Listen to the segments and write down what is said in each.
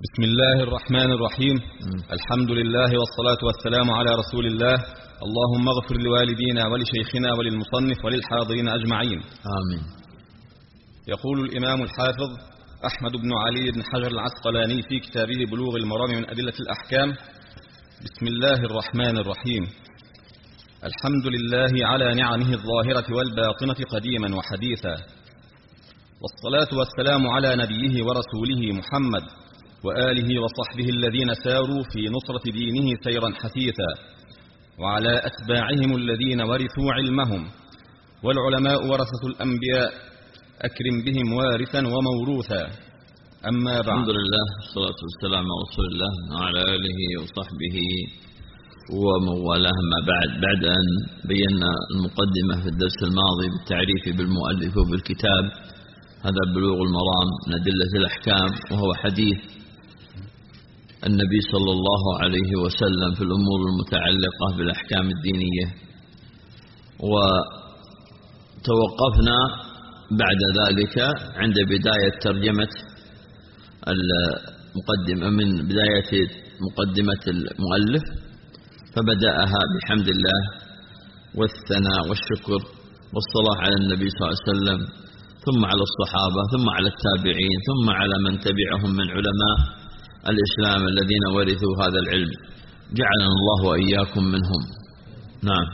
بسم الله الرحمن الرحيم. الحمد لله والصلاة والسلام على رسول الله. اللهم اغفر لوالدينا ولشيخنا وللمصنف وللحاضرين أجمعين، آمين. يقول الإمام الحافظ أحمد بن علي بن حجر العسقلاني في كتابه بلوغ المرام من أدلة الأحكام: بسم الله الرحمن الرحيم. الحمد لله على نعمه الظاهرة والباطنة قديما وحديثا، والصلاة والسلام على نبيه ورسوله محمد وآله وصحبه الذين ساروا في نصرة دينه سيرا حثيثا، وعلى أتباعهم الذين ورثوا علمهم، والعلماء ورثة الأنبياء أكرم بهم وارثا وموروثا. أما بعد. الحمد لله والصلاة والسلام على رسول الله وعلى آله وصحبه ومن والاه. ما بعد أن بينا المقدمة في الدرس الماضي بالتعريف بالمؤلف وبالكتاب، هذا بلوغ المرام من أدلة الأحكام، وهو حديث النبي صلى الله عليه وسلم في الأمور المتعلقة بالأحكام الدينية. وتوقفنا بعد ذلك عند بداية ترجمة المقدمة، من بداية مقدمة المؤلف، فبدأها بحمد الله والثناء والشكر والصلاة على النبي صلى الله عليه وسلم، ثم على الصحابة، ثم على التابعين، ثم على من تبعهم من علماء الإسلام الذين ورثوا هذا العلم، جعلنا الله وإياكم منهم. نعم.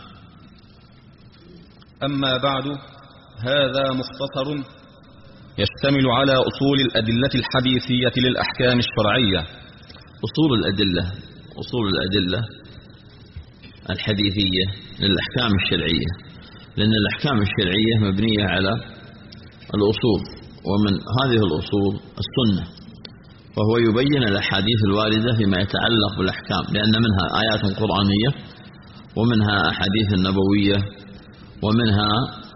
أما بعد، هذا مختصر يشتمل على أصول الأدلة الحديثية للأحكام الشرعية. أصول الأدلة الحديثية للأحكام الشرعية، لأن الأحكام الشرعية مبنية على الأصول، ومن هذه الأصول السنة، وهو يبين الأحاديث الواردة فيما يتعلق بالأحكام، لأن منها آيات قرآنية، ومنها أحاديث نبوية، ومنها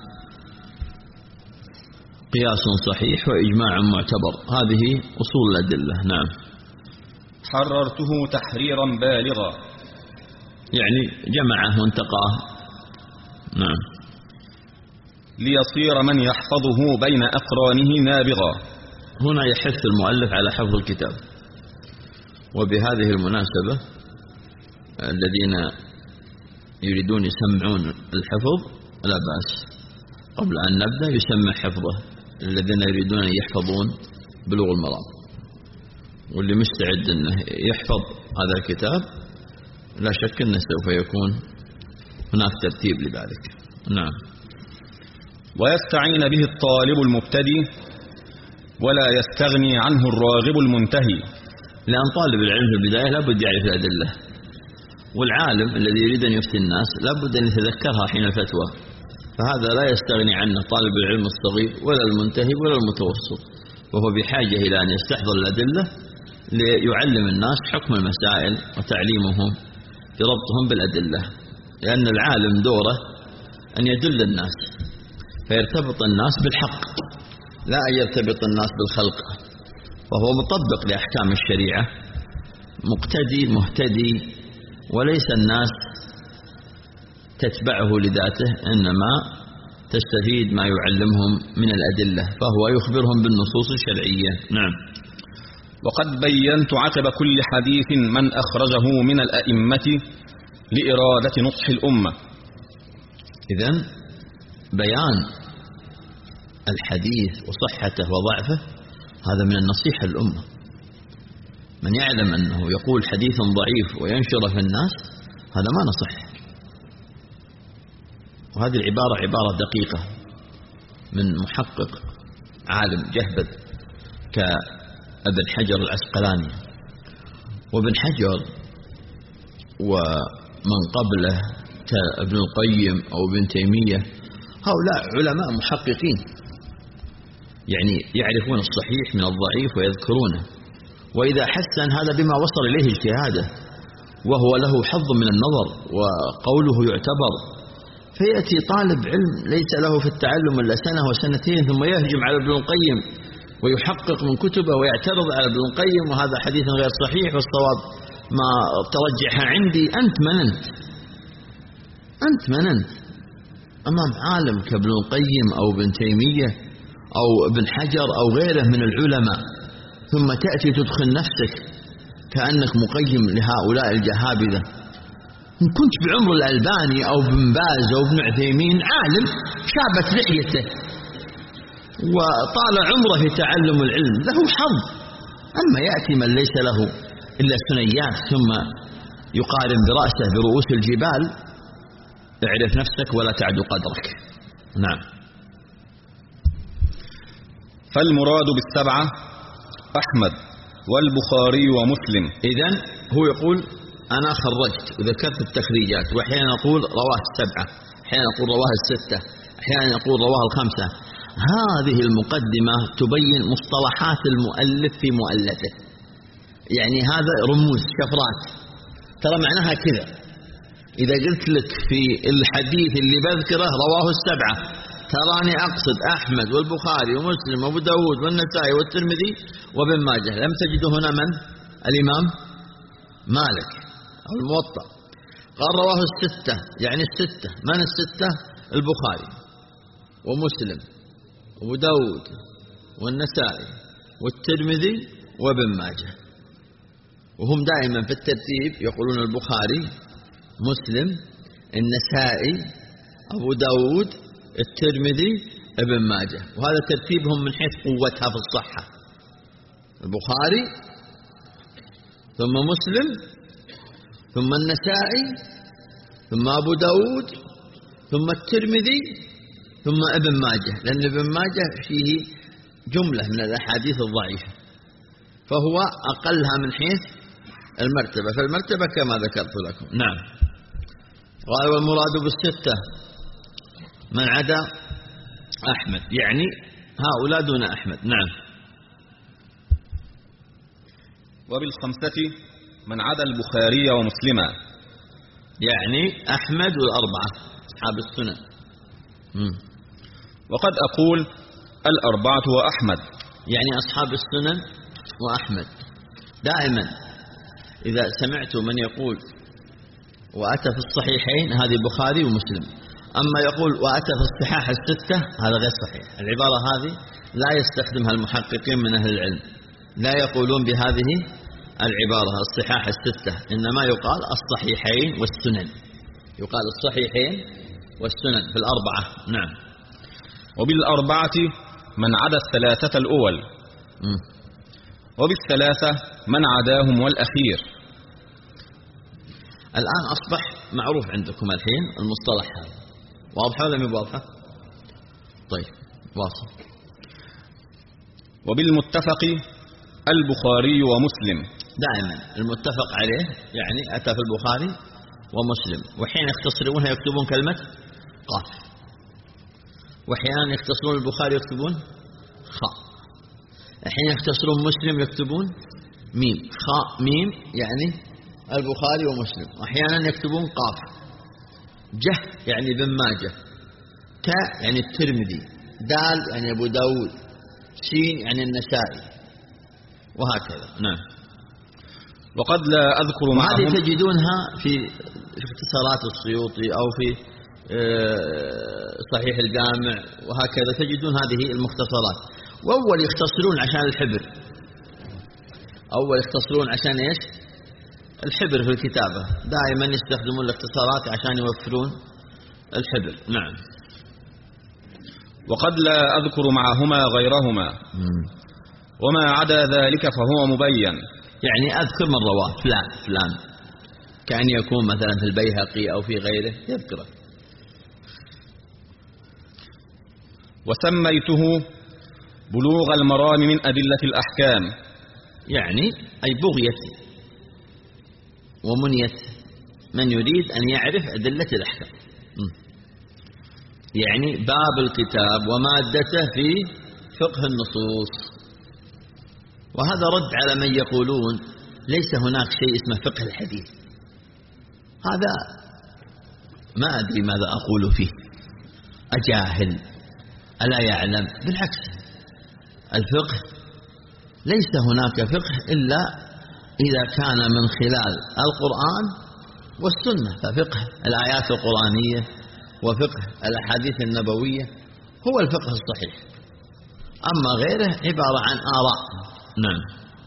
قياس صحيح وإجماع معتبر. هذه أصول الأدلة. نعم. حررته تحريرا بالغا، يعني جمعه وانتقاه. نعم. ليصير من يحفظه بين أقرانه نابغا. هنا يحث المؤلف على حفظ الكتاب، وبهذه المناسبة الذين يريدون يسمعون الحفظ لا بأس، قبل أن نبدأ يسمع حفظه الذين يريدون أن يحفظون بلوغ المرام، واللي مستعد أنه يحفظ هذا الكتاب لا شك أنه سوف يكون هناك ترتيب لذلك. نعم. ويستعين به الطالب المبتدئ ولا يستغني عنه الراغب المنتهي، لأن طالب العلم في البداية لابد يعرف الأدلة، والعالم الذي يريد أن يفتي الناس لابد أن يتذكرها حين الفتوى، فهذا لا يستغني عنه طالب العلم الصغير ولا المنتهي ولا المتوسط، وهو بحاجة إلى أن يستحضر الأدلة ليعلم الناس حكم المسائل وتعليمهم بربطهم بالأدلة، لأن العالم دوره أن يدل الناس فيرتبط الناس بالحق، لا أن يرتبط الناس بالخلق، وهو مطبق لأحكام الشريعة، مقتدي مهتدي، وليس الناس تتبعه لذاته، إنما تستفيد ما يعلمهم من الأدلة، فهو يخبرهم بالنصوص الشرعية. نعم. وقد بينت عتب كل حديث من أخرجه من الأئمة لإرادة نصح الأمة. إذن بيان الحديث وصحته وضعفه هذا من النصيحة للأمة. من يعلم أنه يقول حديث ضعيف وينشره في الناس، هذا ما نصح. وهذه العبارة عبارة دقيقة من محقق عالم جهبذ كابن حجر العسقلاني. وابن حجر ومن قبله كابن القيم أو ابن تيمية، هؤلاء علماء محققين، يعني يعرفون الصحيح من الضعيف ويذكرونه، وإذا حسن هذا بما وصل إليه اجتهاده، وهو له حظ من النظر وقوله يعتبر. فيأتي طالب علم ليس له في التعلم إلا سنة وسنتين، ثم يهجم على ابن القيم ويحقق من كتبه ويعترض على ابن القيم، وهذا حديث غير صحيح والصواب ما ترجح عندي. أنت مننت أمام عالم كابن القيم أو ابن تيمية أو ابن حجر أو غيره من العلماء، ثم تأتي تدخل نفسك كأنك مقيم لهؤلاء الجهابذة. إن كنت بعمر الألباني أو بن باز أو بن عثيمين عالم شابت لحيته وطال عمره في تعلم العلم له حظ، أما يأتي من ليس له إلا ثنيات ثم يقارن برأسه برؤوس الجبال، اعرف نفسك ولا تعد قدرك. نعم. فالمراد بالسبعة أحمد والبخاري ومسلم. إذن هو يقول أنا خرجت وذكرت التخريجات، وأحيانا يقول رواه السبعة، أحيانا يقول رواه الستة، أحيانا يقول رواه الخمسة. هذه المقدمة تبين مصطلحات المؤلف في مؤلفه، يعني هذا رموز شفرات، ترى معناها كذا. إذا قلت لك في الحديث اللي بذكره رواه السبعة، تراني أقصد أحمد والبخاري ومسلم وأبو داود والنسائي والترمذي وابن ماجه. لم تجد هنا من؟ الإمام مالك أو الموطأ. قال رواه الستة، يعني الستة. من الستة؟ البخاري ومسلم وأبو داود والنسائي والترمذي وابن ماجه، وهم دائما في الترتيب يقولون البخاري، مسلم، النسائي، أبو داود، الترمذي، ابن ماجه. وهذا ترتيبهم من حيث قوتها في الصحة: البخاري ثم مسلم ثم النسائي ثم أبو داود ثم الترمذي ثم ابن ماجه، لأن ابن ماجه فيه جملة من الأحاديث الضعيفة، فهو أقلها من حيث المرتبة، فالمرتبة كما ذكرت لكم. نعم. قال والمراد بالستة من عدا أحمد، يعني هؤلاء دون أحمد. نعم. وبالخمسة من عدا البخاري ومسلما، يعني أحمد والأربعة أصحاب السنن. وقد أقول الأربعة وأحمد، يعني أصحاب السنن وأحمد. دائما إذا سمعت من يقول وأتى في الصحيحين، هذه بخاري ومسلم. أما يقول وأتى في الصحاح الستة، هذا غير صحيح. العبارة هذه لا يستخدمها المحققين من أهل العلم، لا يقولون بهذه العبارة الصحاح الستة، إنما يقال الصحيحين والسنن، يقال الصحيحين والسنن في الأربعة. نعم. وبالأربعة من عدا الثلاثة الأول، وبالثلاثة من عداهم والأخير. الآن أصبح معروف عندكم الحين المصطلح هذا، واضحة ولا مو واضحة؟ طيب واصل. وبالمتفق البخاري ومسلم. دائما المتفق عليه يعني أتى في البخاري ومسلم، وحين يختصرونها يكتبون كلمة قاف، وحين يختصرون البخاري يكتبون خاء، حين يختصرون مسلم يكتبون ميم، خاء ميم، يعني البخاري ومسلم. وأحيانا يكتبون قاف، جه يعني ابن ماجه، تاء يعني الترمذي، دال يعني أبو داود، سين يعني النسائي، وهكذا. نعم. وقد لا أذكر معهم، هذه تجدونها في اختصارات السيوطي أو في صحيح الجامع، وهكذا تجدون هذه المختصرات. وأول يختصرون عشان الحبر، أول يختصرون عشان إيش؟ الحبر في الكتابة، دائما يستخدمون الاختصارات عشان يوفرون الحبر. نعم. وقد لا أذكر معهما غيرهما، وما عدا ذلك فهو مبين. يعني أذكر من رواه فلان فلان، كأن يكون مثلا في البيهقي أو في غيره يذكره. وسميته بلوغ المرام من أدلة الأحكام، يعني أي بغية ومنية من يريد أن يعرف أدلة الأحكام، يعني باب الكتاب ومادته في فقه النصوص. وهذا رد على من يقولون ليس هناك شيء اسمه فقه الحديث. هذا ما أدري ماذا أقول فيه، أجاهل ألا يعلم؟ بالعكس، الفقه ليس هناك فقه إلا إذا كان من خلال القرآن والسنة، ففقه الآيات القرآنية وفقه الأحاديث النبوية هو الفقه الصحيح. أما غيره عبارة عن آراء نعم.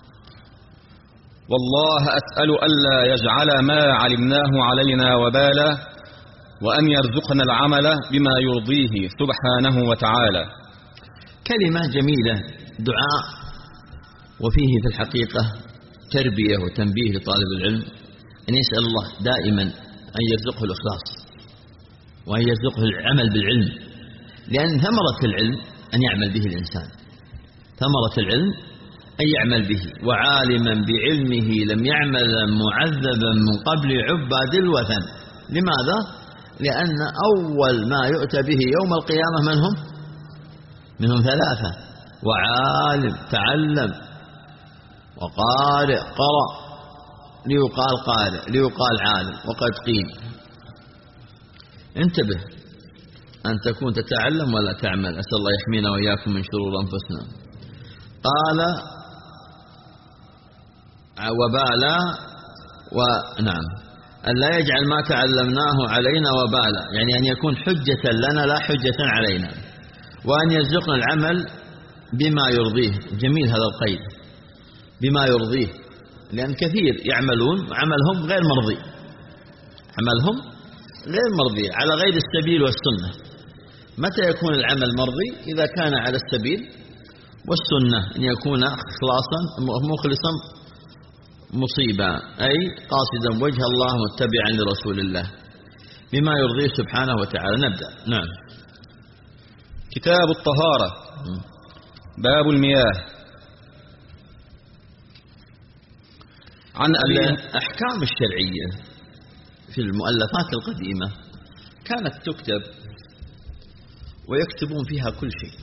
والله أسأل ألا يجعل ما علمناه علينا وبالا، وأن يرزقنا العمل بما يرضيه سبحانه وتعالى. كلمة جميلة، دعاء، وفيه في الحقيقة تربية وتنبيه لطالب العلم أن يسأل الله دائما أن يرزقه الإخلاص وأن يرزقه العمل بالعلم، لأن ثمرة العلم أن يعمل به الإنسان، ثمرة العلم أن يعمل به. وعالما بعلمه لم يعمل معذبا من قبل عباد الوثن. لماذا؟ لأن أول ما يؤتى به يوم القيامة من هم؟ منهم ثلاثة: وعالم تعلم، وقارئ قرأ، ليقال قارئ ليقال عالم. وقد قيل. انتبه أن تكون تتعلم ولا تعمل. أسأل الله يحمينا وإياكم من شرور أنفسنا. قال وبالا، ونعم أن لا يجعل ما تعلمناه علينا وبالا، يعني أن يكون حجة لنا لا حجة علينا، وأن يرزقنا العمل بما يرضيه. جميل هذا القيد، بما يرضيه، لأن كثير يعملون عملهم غير مرضي، عملهم غير مرضي على غير السبيل والسنة. متى يكون العمل مرضي؟ إذا كان على السبيل والسنة، أن يكون خلاصا مخلصا مصيبا، أي قاصدا وجه الله متبعا لرسول الله بما يرضيه سبحانه وتعالى. نبدأ. نعم. كتاب الطهارة، باب المياه. عن الأحكام الشرعية في المؤلفات القديمة كانت تكتب ويكتبون فيها كل شيء.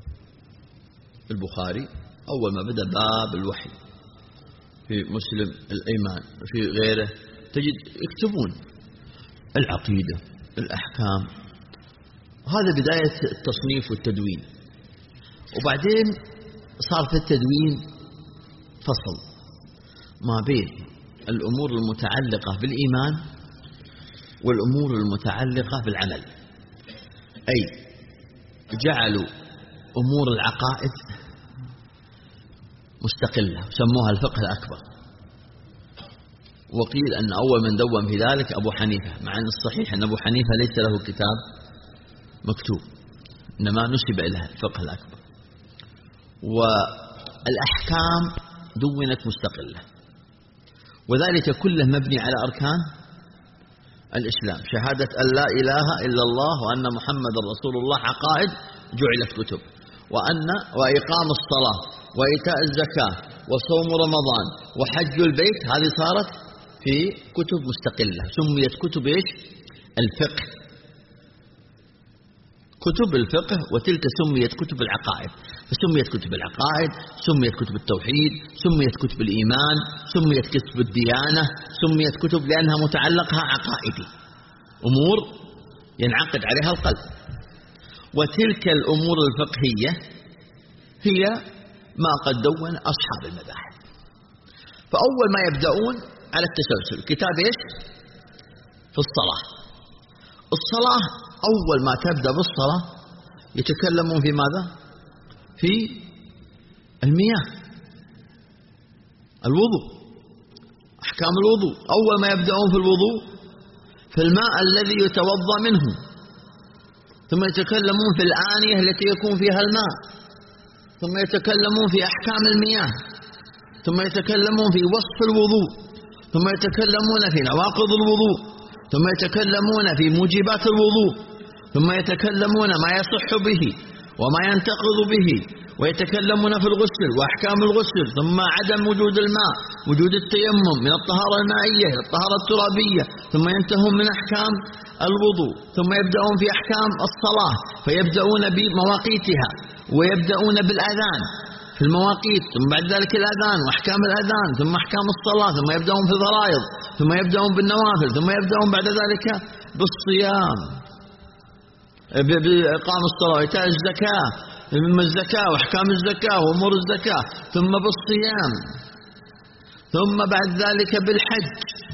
البخاري أول ما بدأ باب الوحي، في مسلم الإيمان، في غيره تجد يكتبون العقيدة، الأحكام. هذا بداية التصنيف والتدوين. وبعدين صار في التدوين فصل ما بين الأمور المتعلقة بالإيمان والأمور المتعلقة بالعمل، أي جعلوا أمور العقائد مستقلة وسموها الفقه الأكبر. وقيل أن أول من دون في ذلك أبو حنيفة، مع أن الصحيح أن أبو حنيفة ليس له كتاب مكتوب، إنما نسب إلى الفقه الأكبر. والأحكام دونت مستقلة، وذلك كله مبني على أركان الإسلام: شهادة أن لا إله إلا الله وأن محمد رسول الله. عقائد جعلت كتب، وإقام الصلاة وإيتاء الزكاة وصوم رمضان وحج البيت، هذه صارت في كتب مستقلة سميت كتب إيش؟ الفقه، كتب الفقه. وتلك سميت كتب العقائد، فسميت كتب العقائد، سميت كتب التوحيد، سميت كتب الإيمان، سميت كتب الديانة، سميت كتب لأنها متعلقها عقائدي، أمور ينعقد عليها القلب. وتلك الأمور الفقهية هي ما قد دون أصحاب المذاهب. فأول ما يبدأون على التسلسل كتاب إيش؟ في الصلاة. الصلاة أول ما تبدأ بالصلاة يتكلمون في ماذا؟ في المياه، الوضوء، أحكام الوضوء. أول ما يبدأون في الوضوء في الماء الذي يتوضأ منه، ثم يتكلمون في الآنية التي يكون فيها الماء، ثم يتكلمون في أحكام المياه، ثم يتكلمون في وصف الوضوء، ثم يتكلمون في نواقض الوضوء، ثم يتكلمون في موجبات الوضوء، ثم يتكلمون ما يصح به وما ينتقض به، ويتكلمون في الغسل وأحكام الغسل، ثم عدم وجود الماء، وجود التيمم من الطهارة المائية إلى الطهارة الترابية، ثم ينتهون من أحكام الوضوء، ثم يبدأون في أحكام الصلاة فيبدأون بمواقيتها، ويبدأون بالأذان في المواقيت، ثم بعد ذلك الأذان وأحكام الأذان، ثم أحكام الصلاة، ثم يبدأون في الفرائض، ثم يبدأون بالنوافل، ثم يبدأون بعد ذلك بالصيام، بإقام الصلاة وإيتاء الزكاة، ثم الزكاة وأحكام الزكاة وأمور الزكاة، ثم بالصيام، ثم بعد ذلك بالحج،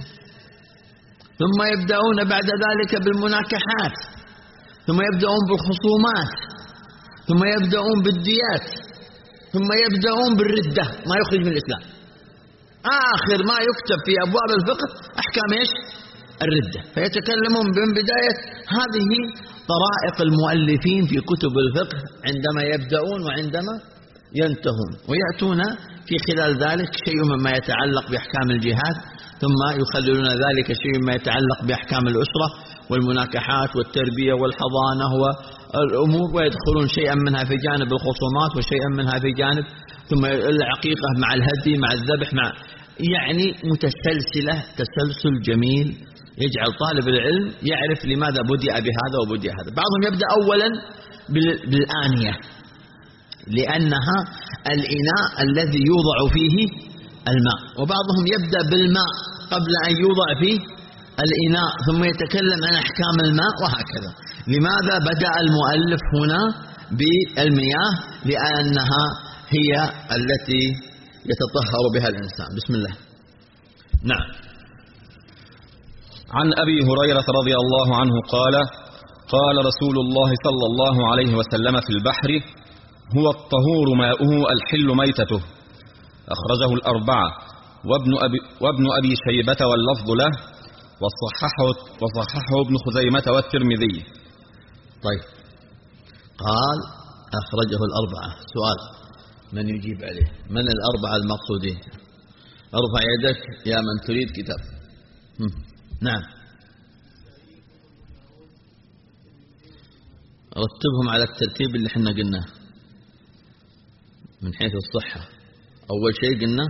ثم يبدأون بعد ذلك بالمناكحات، ثم يبدأون بالخصومات، ثم يبدأون بالديات، ثم يبدأون بالردة ما يخرج من الإسلام. آخر ما يكتب في أبواب الفقه أحكام إيش؟ الردة. فيتكلمون من بداية هذه طرائق المؤلفين في كتب الفقه عندما يبدأون وعندما ينتهون، ويأتون في خلال ذلك شيء مما يتعلق بأحكام الجهاد، ثم يخللون ذلك شيء مما يتعلق بأحكام الأسرة والمناكحات والتربية والحضانة والأمور، ويدخلون شيئا منها في جانب الخصومات وشيئا منها في جانب ثم العقيقة مع الهدي مع الذبح مع يعني متسلسلة تسلسل جميل يجعل طالب العلم يعرف لماذا بدأ بهذا وبدأ هذا. بعضهم يبدأ أولا بالآنية لأنها الإناء الذي يوضع فيه الماء، وبعضهم يبدأ بالماء قبل أن يوضع فيه الإناء ثم يتكلم عن أحكام الماء وهكذا. لماذا بدأ المؤلف هنا بالمياه؟ لأنها هي التي يتطهر بها الإنسان. بسم الله. نعم. عن أبي هريرة رضي الله عنه قال: قال رسول الله صلى الله عليه وسلم في البحر: هو الطهور ماؤه الحل ميتته. أخرجه الأربعة وابن أبي شيبة واللفظ له، وصححه ابن خزيمة والترمذي. طيب، قال أخرجه الأربعة. سؤال من يجيب عليه؟ من الأربعة المقصودين؟ ارفع يدك يا من تريد كتاب. نعم، رتبهم على الترتيب اللي احنا قلناه من حيث الصحة. أول شيء قلنا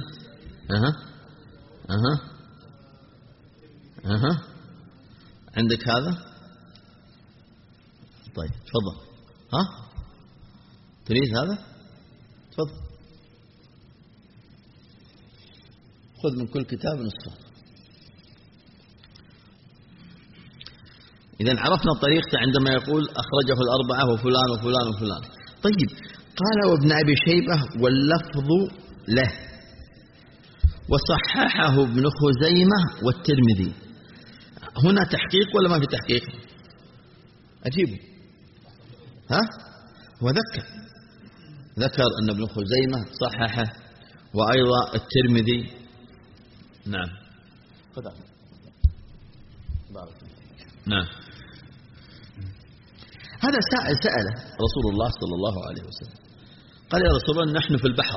عندك هذا؟ طيب تفضل. تريد هذا؟ تفضل، خذ من كل كتاب نصفه. إذن عرفنا طريقته عندما يقول أخرجه الأربعة وفلان وفلان وفلان. طيب، قال وابن أبي شيبة واللفظ له، وصححه ابن خزيمة والترمذي. هنا تحقيق ولا ما في تحقيق؟ أجيبه. ذكر أن ابن خزيمة صححه وأيضا الترمذي. نعم. نعم. هذا سأل رسول الله صلى الله عليه وسلم، قال: يا رسول الله نحن في البحر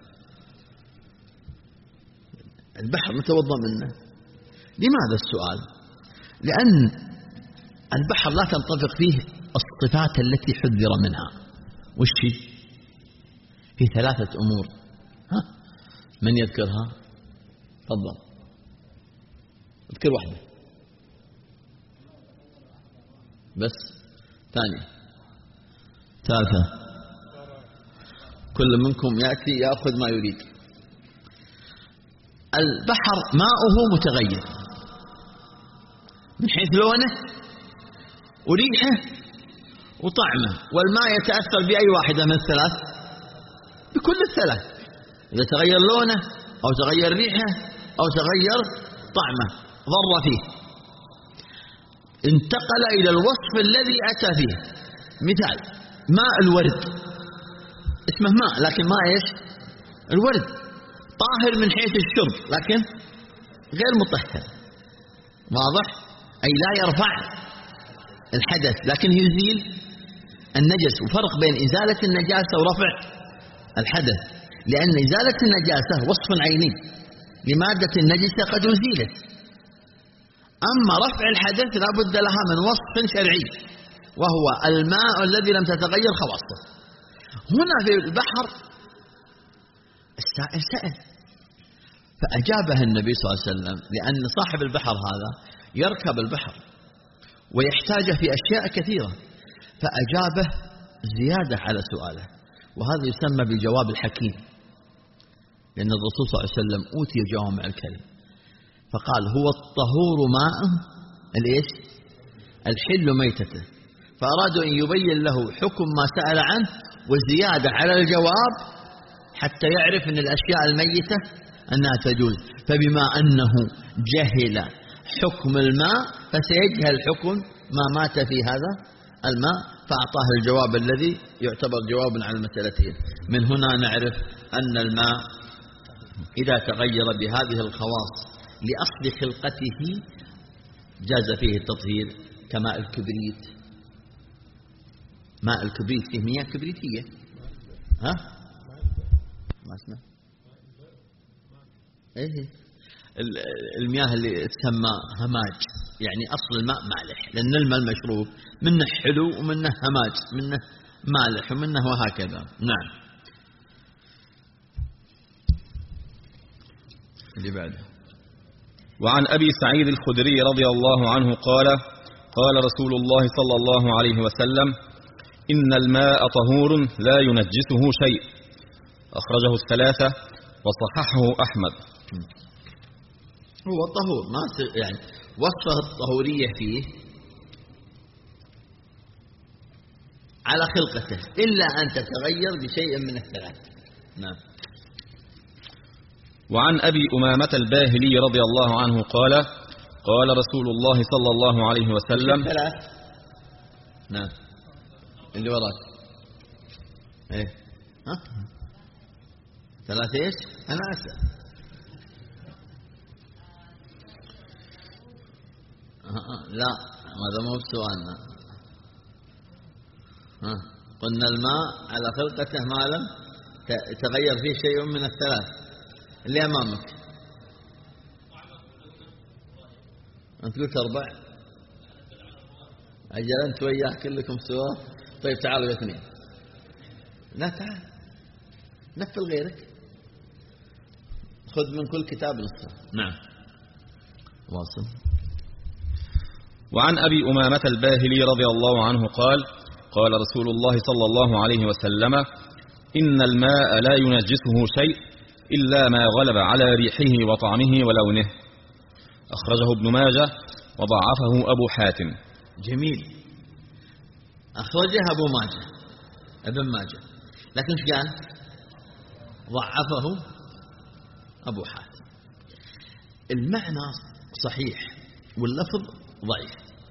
نتوضأ منه. لماذا السؤال؟ لأن البحر لا تنطبق فيه الصفات التي حذر منها. وش في 3 أمور، من يذكرها؟ تفضل، اذكر واحدة بس. ثالثة، كل منكم يأتي يأخذ ما يريد. البحر ماؤه متغير من حيث لونه وريحه وطعمه، والماء يتأثر بأي واحدة من الثلاث؟ بكل الثلاث. إذا تغير لونه أو تغير ريحه أو تغير طعمه ضر فيه، انتقل إلى الوصف الذي أتى فيه. مثال: ماء الورد، اسمه ماء لكن ماء إيش؟ الورد، طاهر من حيث الشرب لكن غير مطهر. واضح؟ أي لا يرفع الحدث لكن يزيل النجس. وفرق بين إزالة النجاسة ورفع الحدث، لأن إزالة النجاسة وصف عيني لمادة النجسة قد أزيلت، أما رفع الحدث لا بد لها من وصف شرعي وهو الماء الذي لم تتغير خواصه. هنا في البحر السائل سأل فأجابه النبي صلى الله عليه وسلم، لأن صاحب البحر هذا يركب البحر ويحتاج في أشياء كثيرة، فأجابه زيادة على سؤاله، وهذا يسمى بجواب الحكيم، لأن الرسول صلى الله عليه وسلم أوتي جوامع الكلم، فقال: هو الطهور ماء الإيش؟ الحل ميتته. فأرادوا أن يبين له حكم ما سأل عنه وزيادة على الجواب حتى يعرف أن الأشياء الميتة أنها تجوز. فبما أنه جهل حكم الماء فسيجهل حكم ما مات في هذا الماء، فأعطاه الجواب الذي يعتبر جوابا على المسألتين. من هنا نعرف أن الماء إذا تغير بهذه الخواص لأصل خلقته جاز فيه التطهير كماء الكبريت. ماء الكبريت فيه مياه كبريتية. ها؟ ما اسمه إيه؟ المياه اللي تسمى هماج، يعني أصل الماء مالح، لأن الماء المشروب منه حلو ومنه هماج، منه مالح ومنه وهكذا. نعم. اللي بعده. وعن أبي سعيد الخدري رضي الله عنه قال: قال رسول الله صلى الله عليه وسلم: إن الماء طهور لا ينجسه شيء. أخرجه الثلاثة وصححه أحمد. هو طهور، ما يعني وصفه الطهورية فيه على خلقته إلا أن تتغير بشيء من الثلاث. نعم. وعن أبي أمامة الباهلي رضي الله عنه قال: قال رسول الله صلى الله عليه وسلم: ثلاث. نعم. اللي وراك ايه؟ ها؟ ثلاث ايش؟ انا اسال. لا، هذا مو بسؤالنا. قلنا الماء على خلقته ما لم تغير فيه شيء من الثلاث اللي امامك. انت قلت 4. اجل انت وياه كلكم سوا. طيب تعالوا يا 2. لا تعال نفل غيرك، خذ من كل كتاب نصه. نعم. واصل. وعن أبي أمامة الباهلي رضي الله عنه قال: قال رسول الله صلى الله عليه وسلم: إن الماء لا ينجسه شيء إلا ما غلب على ريحه وطعمه ولونه. أخرجه ابن ماجه وضعفه أبو حاتم. جميل. أخرجه ابن ماجه، لكن ايش قال؟ ضعفه أبو حاتم. المعنى صحيح واللفظ ضعيف.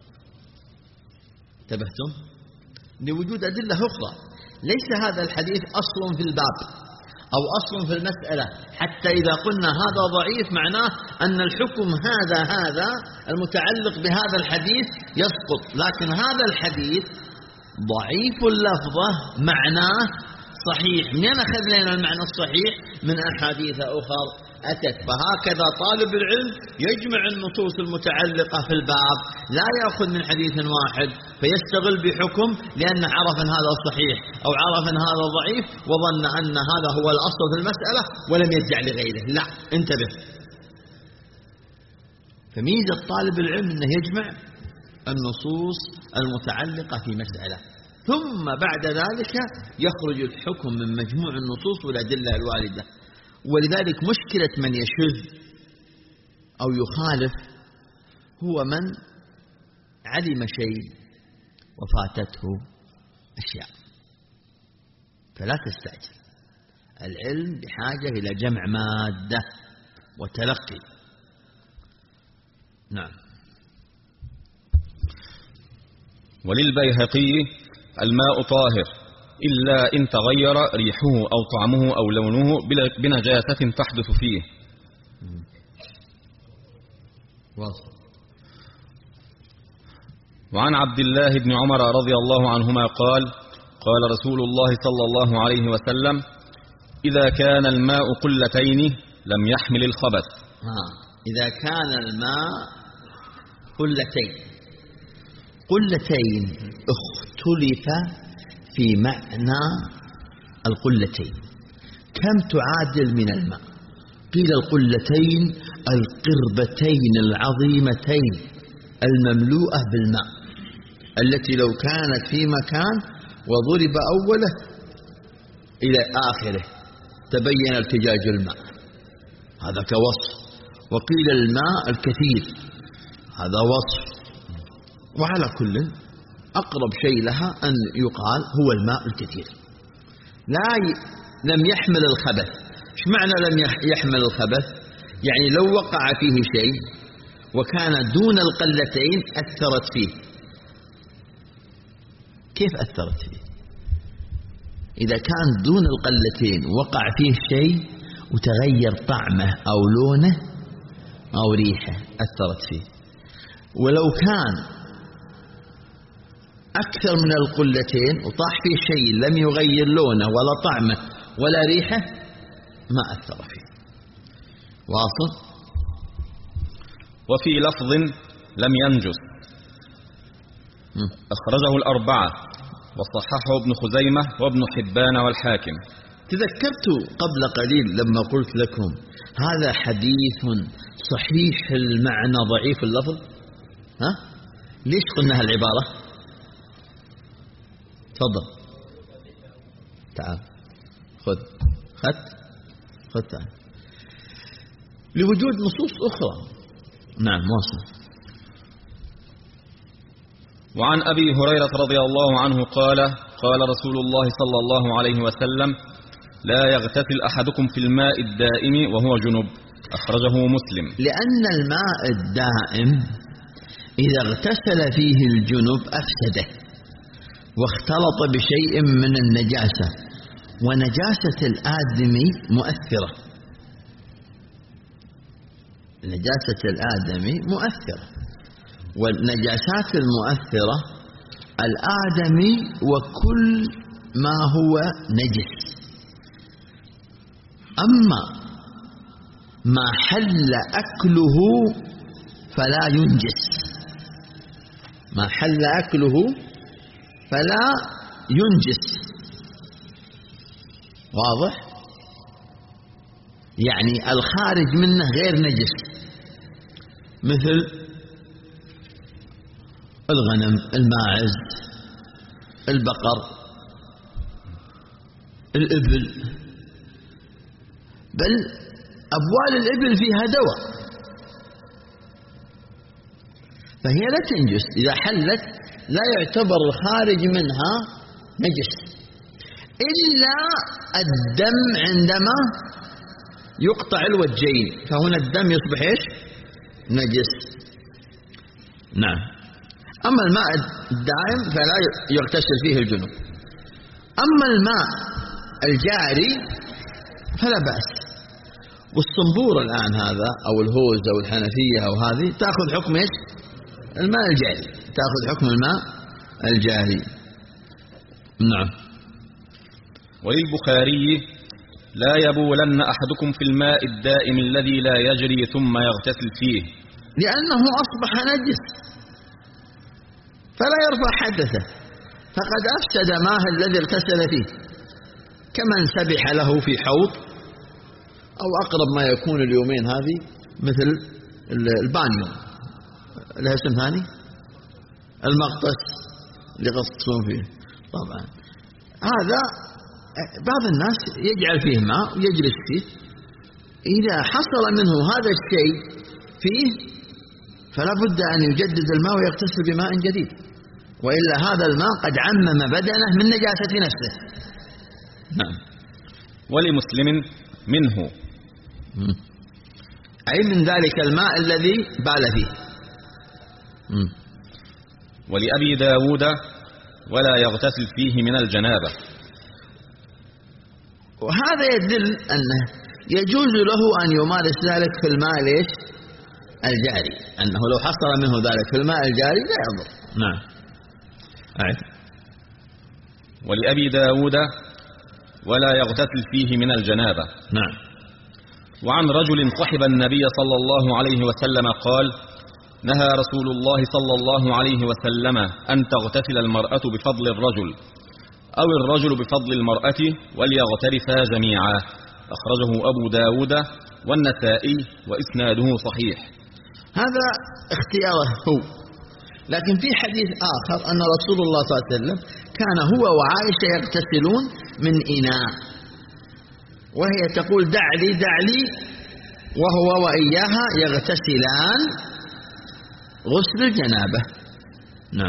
انتبهتم؟ لوجود أدلة أخرى. ليس هذا الحديث أصل في الباب أو أصل في المسألة، حتى إذا قلنا هذا ضعيف معناه أن الحكم هذا المتعلق بهذا الحديث يسقط. لكن هذا الحديث ضعيف اللفظة معناه صحيح. منين أخذنا لنا المعنى الصحيح؟ من أحاديث أخرى أتت. فهكذا طالب العلم يجمع النصوص المتعلقة في الباب، لا يأخذ من حديث واحد فيستغل بحكم لأنه عرف أن هذا صحيح أو عرف أن هذا ضعيف وظن أن هذا هو الأصل في المسألة ولم يرجع لغيره. لا، انتبه. فميزة طالب العلم أنه يجمع النصوص المتعلقة في مسألة، ثم بعد ذلك يخرج الحكم من مجموع النصوص والأدلة الواردة. ولذلك مشكلة من يشذ أو يخالف هو من علم شيء وفاتته أشياء. فلا تستعجل. العلم بحاجة إلى جمع مادة وتلقي. نعم. وللبيهقي: الماء طاهر إلا إن تغير ريحه أو طعمه أو لونه بنجاسة تحدث فيه. واصل. وعن عبد الله بن عمر رضي الله عنهما قال: قال رسول الله صلى الله عليه وسلم: إذا كان الماء قلتين لم يحمل الخبث. إذا كان الماء قلتين اختلف في معنى القلتين. كم تعادل من الماء؟ قيل القلتين القربتين العظيمتين المملوءة بالماء، التي لو كانت في مكان وضرب أوله إلى آخره تبين ارتجاج الماء، هذا كوصف. وقيل الماء الكثير، هذا وصف. وعلى كل أقرب شيء لها أن يقال هو الماء الكثير. لم يحمل الخبث. إيش معنى لم يحمل الخبث؟ يعني لو وقع فيه شيء وكان دون القلتين أثرت فيه. كيف أثرت فيه؟ إذا كان دون القلتين وقع فيه شيء وتغير طعمه أو لونه أو ريحه أثرت فيه، ولو كان أكثر من القلتين وطاح فيه شيء لم يغير لونه ولا طعمه ولا ريحه ما أثر فيه. واصل؟ وفي لفظ لم ينجس، أخرجه الأربعة وصححه ابن خزيمة وابن حبان والحاكم. تذكرت قبل قليل لما قلت لكم هذا حديث صحيح المعنى ضعيف اللفظ. ليش قلنا هالعبارة؟ تفضل تعال خذ تعال. لوجود نصوص أخرى. نعم واصل. وعن أبي هريرة رضي الله عنه قال قال رسول الله صلى الله عليه وسلم: لا يغتسل أحدكم في الماء الدائم وهو جنب، أخرجه مسلم. لأن الماء الدائم إذا اغتسل فيه الجنب أفسده واختلط بشيء من النجاسة، ونجاسة الآدمي مؤثرة. نجاسة الآدمي مؤثرة، والنجاسات المؤثرة الآدمي وكل ما هو نجس. أما ما حل أكله فلا ينجس، ما حل أكله فلا ينجس. واضح؟ يعني الخارج منه غير نجس، مثل الغنم، الماعز، البقر، الإبل، بل أبوال الإبل فيها دواء، فهي لا تنجس. إذا حلت لا يعتبر الخارج منها نجس، إلا الدم عندما يقطع الوجهين، فهنا الدم يصبح إيش؟ نجس. نعم. أما الماء الدائم فلا يغتسل فيه الجنوب. أما الماء الجاري فلا بأس. والصنبور الآن هذا أو الهوز أو الحنفية أو هذه تأخذ حكم إيش؟ الماء الجاري، تأخذ حكم الماء الجاري. نعم. وللبخاري: لا يبولن أحدكم في الماء الدائم الذي لا يجري ثم يغتسل فيه، لأنه أصبح نجس فلا يرفع حدثه، فقد أفسد ماء الذي اغتسل فيه، كمن سبح له في حوض، أو أقرب ما يكون اليومين هذه مثل البانيو، لها اسم ثاني، المغطس اللي يغطسون فيه. طبعا هذا بعض الناس يجعل فيه ماء ويجلس فيه، إذا حصل منه هذا الشيء فيه فلا بد أن يجدد الماء ويغتسل بماء جديد، وإلا هذا الماء قد عمم بدنه من نجاسة نفسه. نعم. ولمسلم: منه، أي من ذلك الماء الذي بال فيه. ولأبي داود: ولا يغتسل فيه من الجنابة. وهذا يدل أنه يجوز له أن يمارس ذلك في الماء ليش؟ الجاري، أنه لو حصل منه ذلك في الماء الجاري لا يضر. نعم. ولأبي داود: ولا يغتسل فيه من الجنابة. نعم. وعن رجل صحب النبي صلى الله عليه وسلم قال: نهى رسول الله صلى الله عليه وسلم أن تغتسل المرأة بفضل الرجل، أو الرجل بفضل المرأة، وليغترفا جميعا، أخرجه أبو داود والنسائي وإسناده صحيح. هذا اختياره هو، لكن في حديث آخر أن رسول الله صلى الله عليه وسلم كان هو وعائشة يغتسلون من إناء، وهي تقول: دع لي، وهو وإياها يغتسلان غسل الجنابة. نعم.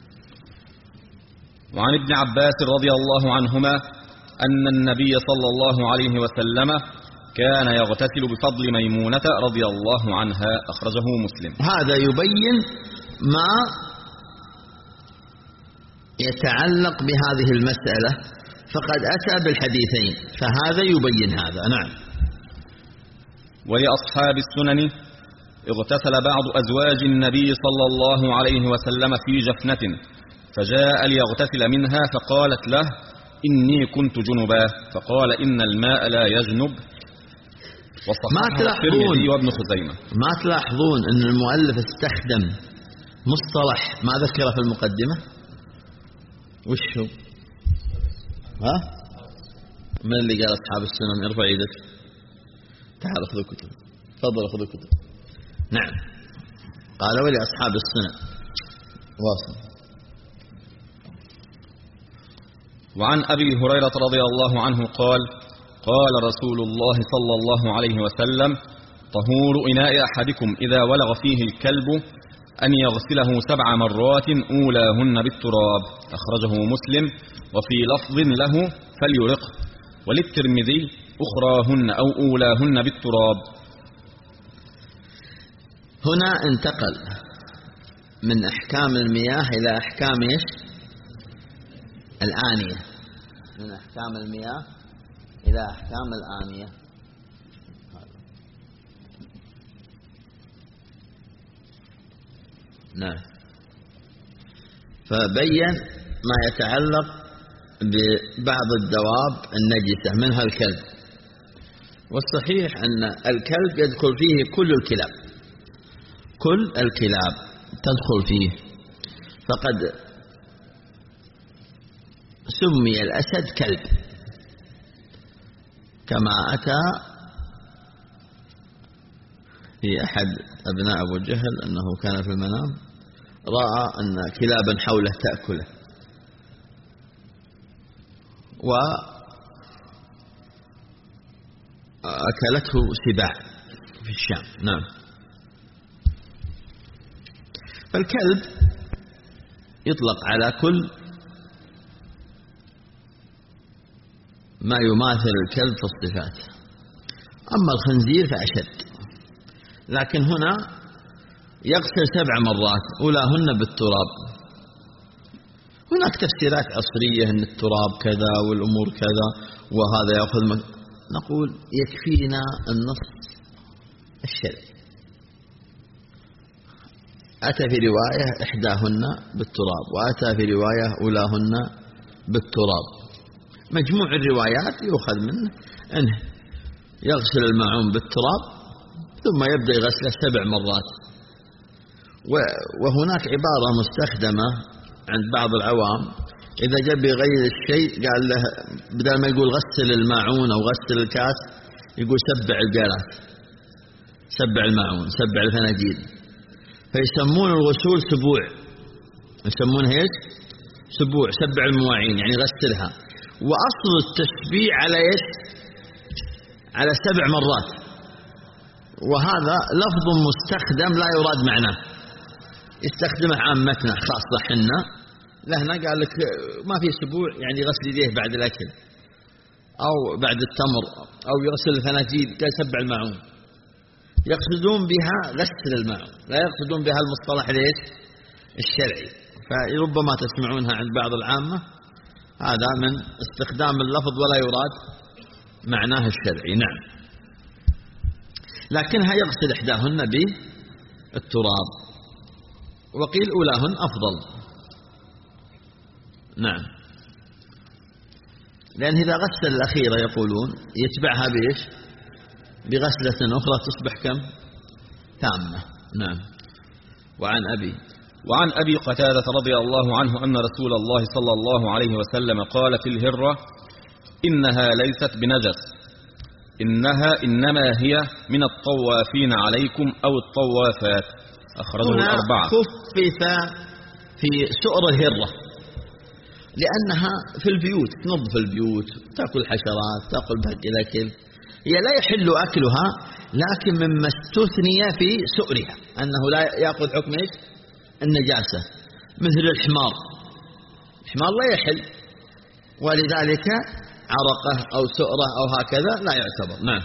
وعن ابن عباس رضي الله عنهما أن النبي صلى الله عليه وسلم كان يغتسل بفضل ميمونة رضي الله عنها، أخرجه مسلم. هذا يبين ما يتعلق بهذه المسألة، فقد أتى بالحديثين، فهذا يبين هذا. نعم. ولأصحاب السنن اغتسل بعض أزواج النبي صلى الله عليه وسلم في جفنة، فجاء ليغتسل منها فقالت له: إني كنت جنبا، فقال: إن الماء لا يجنب. وصححه الترمذي وابن خزيمة. ما تلاحظون أن المؤلف استخدم مصطلح ما ذكره في المقدمة؟ وش هو؟ ها؟ من اللي قال أصحاب السنن؟ ارفع يدك. تعال خذوا كتب. تفضل خذوا كتب. نعم. قال ولأصحاب السنن. واصل. وعن أبي هريرة رضي الله عنه قال: قال رسول الله صلى الله عليه وسلم: طهور إناء أحدكم إذا ولغ فيه الكلب أن يغسله 7 مرات أولاهن بالتراب. أخرجه مسلم، وفي لفظ له: فليرقه. وللترمذي: أخراهن أو أولاهن بالتراب. هنا انتقل من أحكام المياه إلى أحكام الآنية. من أحكام المياه إلى أحكام الآنية. نعم. فبين ما يتعلق ببعض الدواب النجسة منها الكلب، والصحيح أن الكلب يدخل فيه كل الكلاب، كل الكلاب تدخل فيه، فقد سمي الأسد كلب، كما أتى في أحد أبناء أبو جهل أنه كان في المنام رأى أن كلابا حوله تأكله، وأكلته سباع في الشام. نعم. فالكلب يطلق على كل ما يماثل الكلب في الصفات، أما الخنزير فأشد. لكن هنا يغسل 7 مرات أولاهن بالتراب. هناك تفسيرات عصرية أن التراب كذا والأمور كذا وهذا يأخذ نقول يكفينا النص الشرعي. أتى في رواية إحداهن بالتراب، وأتى في رواية أولاهن بالتراب. مجموع الروايات يؤخذ منه أنه يغسل الماعون بالتراب ثم يبدأ يغسله 7 مرات. وهناك عبارة مستخدمة عند بعض العوام إذا جاء بغير الشيء قال له بدل ما يقول غسل الماعون أو غسل الكاس يقول سبع البيرات، سبع الماعون، سبع الفناجيل، فيسمون الغسول سبوع، يسمونها ايش؟ سبوع، سبع المواعين يعني غسلها. وأصل التسبيع على ايش؟ على 7 مرات، وهذا لفظ مستخدم لا يراد معناه، يستخدمه عامتنا خاصة حنا لهنا. قال لك ما في سبوع يعني غسل يديه بعد الأكل أو بعد التمر أو يغسل الفناجيل، قال سبع الماعون. يقصدون بها غسل الماعون، لا يقصدون بها المصطلح ليش الشرعي. فربما تسمعونها عند بعض العامة، هذا من استخدام اللفظ ولا يراد معناه الشرعي. نعم. لكنها يغسل إحداهن بالتراب، وقيل أولاهن أفضل. نعم. لأن إذا غسل الأخيرة يقولون يتبعها بإيش؟ بغسلة أخرى تصبح كم؟ تامة. نعم. وعن أبي قتادة رضي الله عنه أن رسول الله صلى الله عليه وسلم قال في الهرة: إنها ليست بنجس، إنما هي من الطوافين عليكم أو الطوافات. أخرجه الأربعة. خفف في سؤر الهرة لأنها في البيوت، تنظف البيوت، تأكل حشرات، تأكل باقي الأكل، هي لا يحل أكلها، لكن مما استثني في سؤرها أنه لا يأخذ حكم النجاسة، مثل الحمار لا يحل، ولذلك عرقه أو سؤره أو هكذا لا يعتبر. نعم.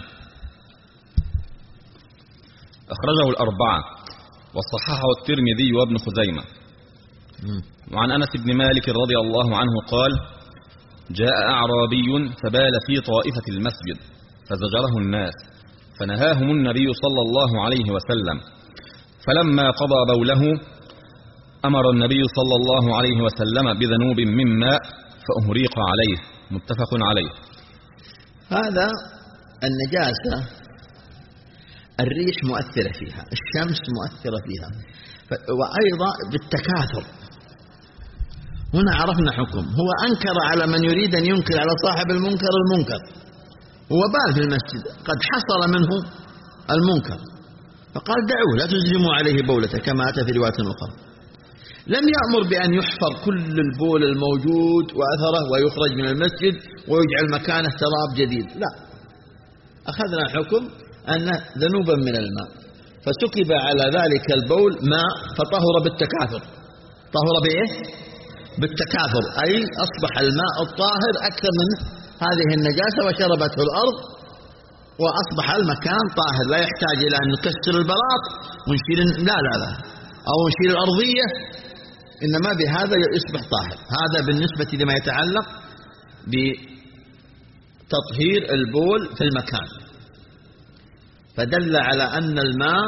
أخرجه الأربعة وصححه الترمذي وابن خزيمة. وعن أنس بن مالك رضي الله عنه قال: جاء أعرابي فبال في طائفة المسجد فزجره الناس، فنهاهم النبي صلى الله عليه وسلم. فلما قضى بوله أمر النبي صلى الله عليه وسلم بذنوب من ماء فأهريق عليه، متفق عليه. هذا النجاسة الريح مؤثرة فيها، الشمس مؤثرة فيها، وأيضا بالتكاثر. هنا عرفنا حكم، هو أنكر على من يريد أن ينكر على صاحب المنكر المنكر، هو بال في المسجد قد حصل منه المنكر، فقال دعوه لا تزجموا عليه بولته كما أتى في رواية أخرى. لم يأمر بأن يحفر كل البول الموجود وأثره ويخرج من المسجد ويجعل مكانه تراب جديد، لا، أخذنا الحكم أن ذنوبا من الماء، فسكب على ذلك البول ماء فطهر بالتكاثر. طهر بإيه؟ بالتكاثر، أي أصبح الماء الطاهر أكثر من هذه النجاسة وشربته الأرض، وأصبح المكان طاهر، لا يحتاج إلى أن نكسر البلاط ونشيل لا أو نشيل الأرضية، إنما بهذا يصبح طاهر. هذا بالنسبة لما يتعلق بتطهير البول في المكان، فدل على أن الماء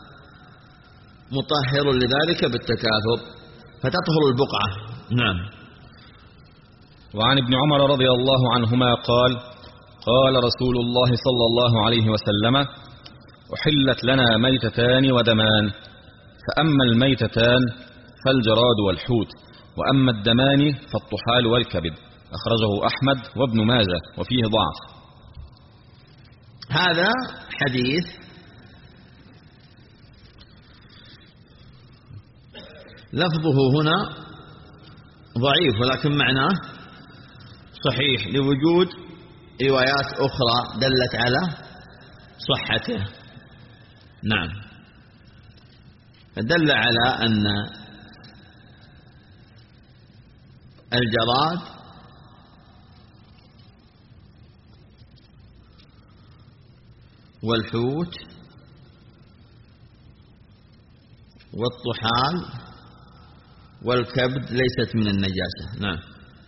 مطهر لذلك بالتكاثر فتطهر البقعة. نعم. وعن ابن عمر رضي الله عنهما قال: قال رسول الله صلى الله عليه وسلم: أحلت لنا ميتتان ودمان، فأما الميتتان فالجراد والحوت، وأما الدمان فالطحال والكبد. أخرجه أحمد وابن ماجه وفيه ضعف. هذا حديث لفظه هنا ضعيف، ولكن معناه صحيح لوجود روايات أخرى دلت على صحته. نعم. فدل على أن الجراد والحوت والطحال والكبد ليست من النجاسة. نعم.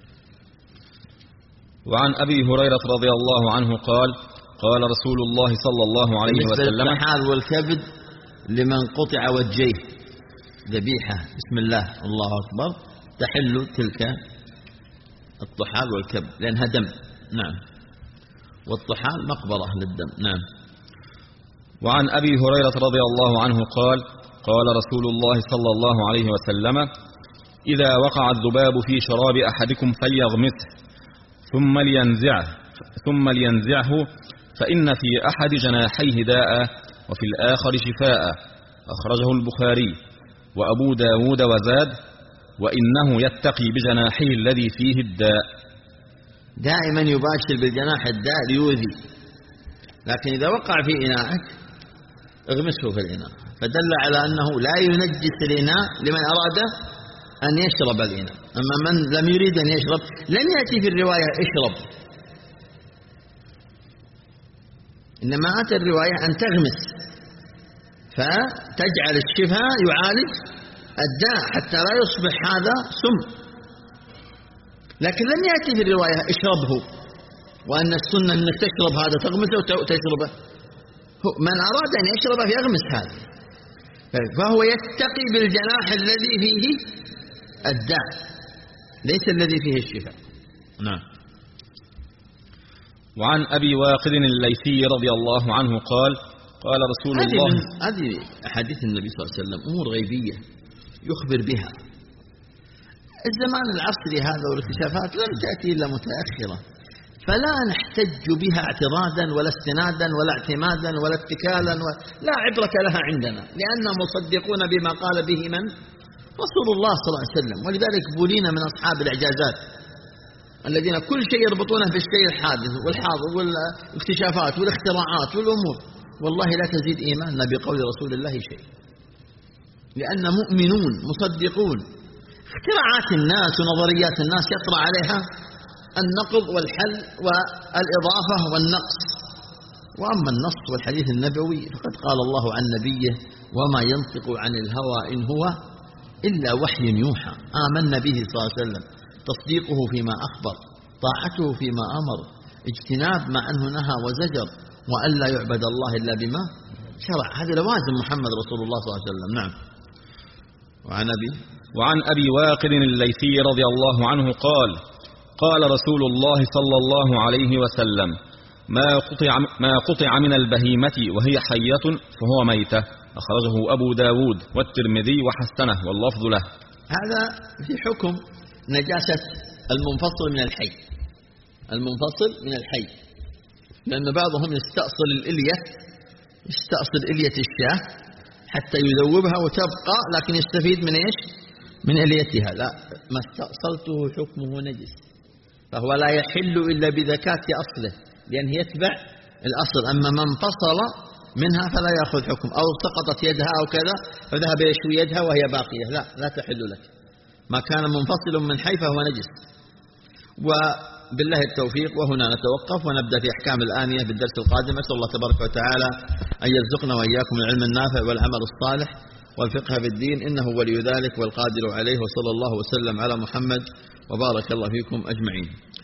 وعن أبي هريرة رضي الله عنه قال: قال رسول الله صلى الله عليه وسلم: الطحال والكبد لمن قطع وجهه ذبيحة بسم الله الله أكبر تحل تلك الطحال والكبد لأنها دم. نعم. والطحال مقبرة للدم. نعم. وعن أبي هريرة رضي الله عنه قال: قال رسول الله صلى الله عليه وسلم: إذا وقع الذباب في شراب أحدكم فليغمسه ثم لينزعه فإن في أحد جناحيه داء وفي الآخر شفاء. أخرجه البخاري وأبو داود وزاد: وإنه يتقي بجناحه الذي فيه الداء. دائما يباشر بالجناح الداء ليؤذي، لكن إذا وقع في إناءك اغمسه في الإناء، فدل على أنه لا ينجس الإناء لمن أراد أن يشرب الإناء. أما من لم يريد أن يشرب لم يأتي في الرواية اشرب، إنما أتى الرواية أن تغمس فتجعل الشفاء يعالج الداء حتى لا يصبح هذا سم. لكن لم يأتي في الرواية اشربه، وأن السنة أنك تشرب هذا تغمسه وتشربه. من أراد أن يشربه يغمس هذا، فهو يتقي بالجناح الذي فيه الداء ليس الذي فيه الشفاء. نعم. وعن أبي واقد الليثي رضي الله عنه قال: قال رسول الله. هذه أحاديث النبي صلى الله عليه وسلم أمور غيبية يخبر بها. الزمان العصري هذا والاكتشافات لم تأتي إلا متأخرة، فلا نحتج بها اعتراضا ولا استنادا ولا اعتمادا ولا اتكالا لا عبرة لها عندنا، لأننا مصدقون بما قال به من؟ رسول الله صلى الله عليه وسلم. ولذلك بولينا من أصحاب الإعجازات الذين كل شيء يربطونه بالشيء الحادث والحاضر والاكتشافات والاختراعات والأمور. والله لا تزيد إيماننا بقول رسول الله شيء، لأن مؤمنون مصدقون. اختراعات الناس ونظريات الناس يطرأ عليها النقض والحل والإضافة والنقص، وأما النص والحديث النبوي فقد قال الله عن نبيه: وما ينطق عن الهوى إن هو إلا وحي يوحى. آمنا به صلى الله عليه وسلم تصديقه فيما أخبر طاعته فيما أمر، اجتناب ما عنه نهى وزجر، وأن لا يعبد الله إلا بما شرع. هذه لوازم محمد رسول الله صلى الله عليه وسلم. نعم. وعن أبي واقد الليثي رضي الله عنه قال: قال رسول الله صلى الله عليه وسلم: ما قطع من البهيمة وهي حية فهو ميتة. أخرجه أبو داود والترمذي وحسنه واللفظ له. هذا في حكم نجاسة المنفصل من الحي، المنفصل من الحي، لأن بعضهم يستأصل إلية الشاة حتى يذوبها وتبقى، لكن يستفيد من إيش؟ من إليتها. لا، ما استأصلته حكمه نجس، فهو لا يحل إلا بذكاة أصله، لأنه يتبع الأصل. أما من فصل منها فلا يأخذ حكم، أو سقطت يدها أو كذا فذهب يشوي يدها وهي باقية، لا تحل لك. ما كان منفصل من حي فهو نجس. وبالله التوفيق، وهنا نتوقف ونبدأ في أحكام الآنية في الدرس القادم. أسأل الله تبارك وتعالى أن يرزقنا وإياكم العلم النافع والعمل الصالح والفقه في الدين، إنه ولي ذلك والقادر عليه. وصلى الله وسلم على محمد وبارك الله فيكم أجمعين.